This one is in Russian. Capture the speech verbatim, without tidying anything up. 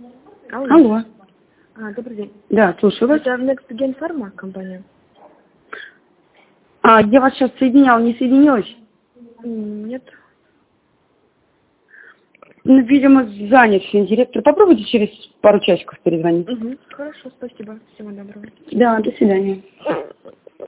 Алло. Алло. А, добрый день. Да, слушаю вас. Это Next Gen Pharma компания? А, я вас сейчас соединяла, не соединилась? М, Нет. Ну, видимо, занят сегодня директор. Попробуйте через пару часиков перезвонить. Угу. Хорошо, спасибо. Всего доброго. Да, до свидания.